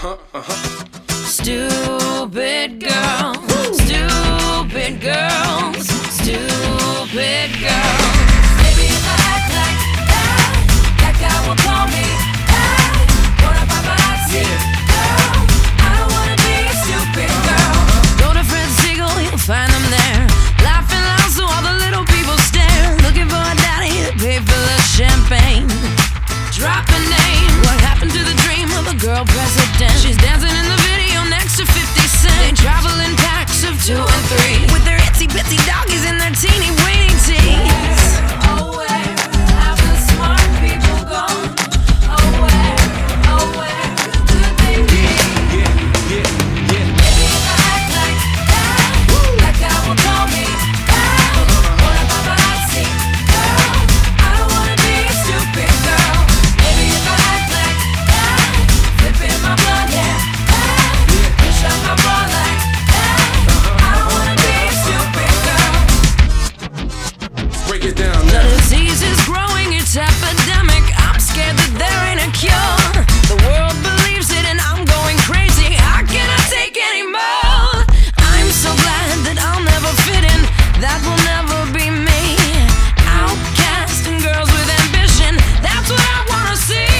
Stupid girl, stupid girls, stupid girls. Baby, if I act like that guy will call me. What if I'm a girl? I don't wanna be a stupid girl. Go to Fred Siegel, you'll find them there, laughing loud so all the little people stare, looking for a daddy to pay for the champagne. Drop a name. What happened to the dream of a girl president? She's dancing in the video next to 50 Cent. They travel in packs of 2 and 3 with their itsy bitsy doggies and their teeny weeny teeth. Oh, where have the smart people gone? Oh, where could they be? Maybe if I act like that guy will call me. What if I'm a girl? I don't wanna be a stupid girl. Maybe if I act like that, flipping my blood, push up my bra like that. I don't wanna be a stupid girl. Break it down The now. disease is growing, it's epidemic. I'm scared that there ain't a cure. The world believes it and I'm going crazy. I cannot take any more. I'm so glad that I'll never fit in. That will never be me. Outcast and girls with ambition. That's what I wanna see.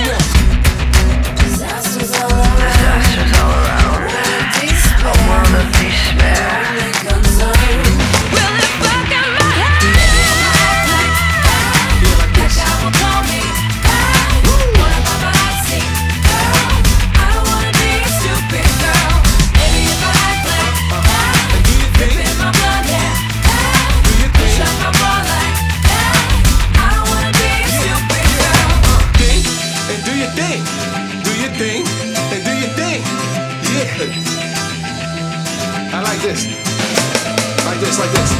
Disasters all around. A world of despair. Well, if I got my head, that guy will call me. What if I'm a girl? I don't wanna be a stupid girl. Maybe if I act like that, flipping my blood, push up my bra like that. I don't wanna be a stupid girl. Think and do your thing. Do your thing and do your thing. Yeah. I like this. Like this, like this.